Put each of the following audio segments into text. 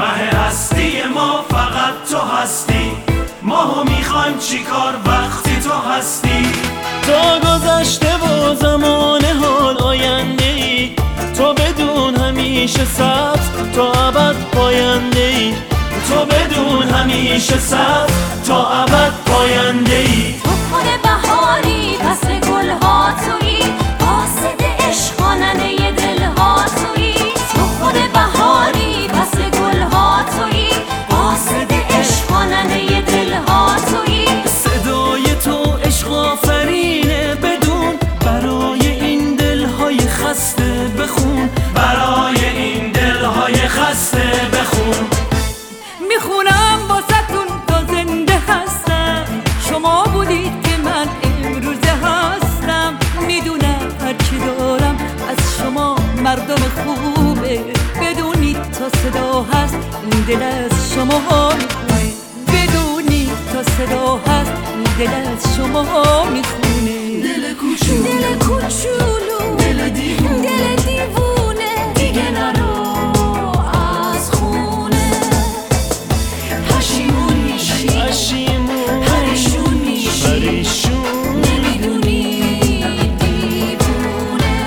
مه هستی ما فقط تو هستی، ماهو میخوایم چیکار وقتی تو هستی. تا گذشته و زمان حال آینده ای، تو بدون همیشه سبز تا ابد پاینده ای، تو بدون همیشه سبز تا ابد پاینده ای. تو خود بهاری فصل گلها تویی، قاصد عشق خواننده دلها تویی. تو خود بهاری فصل گلها تویی، قاصد عشق خواننده دلها تویی. صدای تو عشق آفرینه بدون، برای این دلهای خسته بخون، برای این دلهای خسته بخون. میخونم واسه‌تون تا زنده هستم، شما بودید که من امروزه هستم. میدونم هرچی دارم از شما مردم خوبه، بدونید تا صدا هست این دل از شما میخونه، بدونید تا صدا هست این دل از شما میخونه. دل کوچولو، دل کوچولو، دل دیوونه، دل دیوونه، دیگه نرو از خونه. پشیمون میشی، پریشون میشی، نمیدونی دیوونه.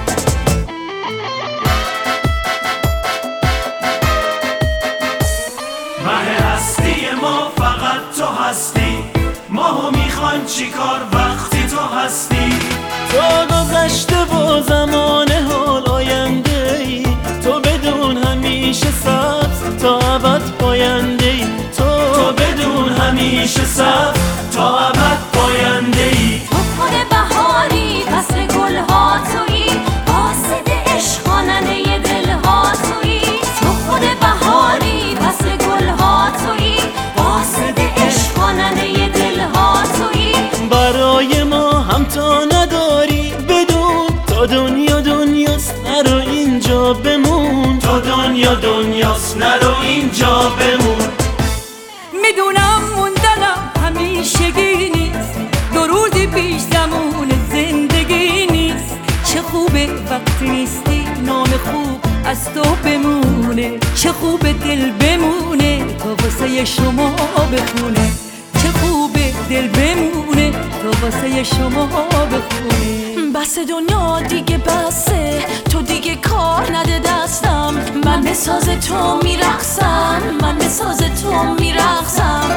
مه هستی ما فقط تو هستی، ماهو میخوایم چیکار وقتی تو هستی. تا گذشته و زمان حال آینده ای، تو بدون همیشه سبز تا ابد پاینده ای، تو بدون همیشه سبز تا ابد پاینده ای. تو خود بهاری فصل گلها تویی، قاصد عشق خواننده دلها تویی. تو خود بهاری فصل گلها تویی، قاصد عشق خواننده دلها تویی. برای ما هم تا نداری بدون، تا دنیا دنیاست نرو اینجا بمون، تا دنیا دنیاست نرو اینجا بمون. میدونم موندنم همیشگی نیست، دو روزی پیش زمان زندگی نیست. چه خوبه وقتی نیستی نام خوب از تو بمونه، چه خوبه دل بمونه تا واسه شما بخونه، چه خوبه دل بمونه تا واسه شما بخونه. بس دنیا دیگه بسه، تو دیگه کار نده دستم. من به ساز تو میرقصم، من به ساز تو میرقصم.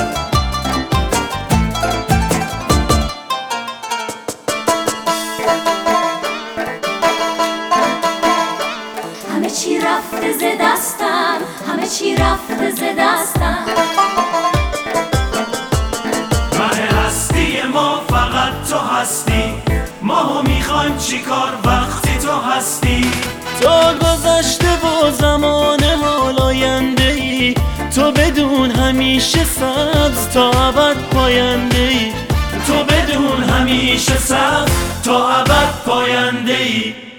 همه چی رفته ز دستم، همه چی رفته ز دستم. مه هستی ما فقط تو هستی، ماهو میخوایم چیکار وقتی تو هستی. تا گذشته و زمان حال آینده ای، تو بدون همیشه سبز تا ابد پاینده ای، تو بدون همیشه سبز تا ابد پاینده ای.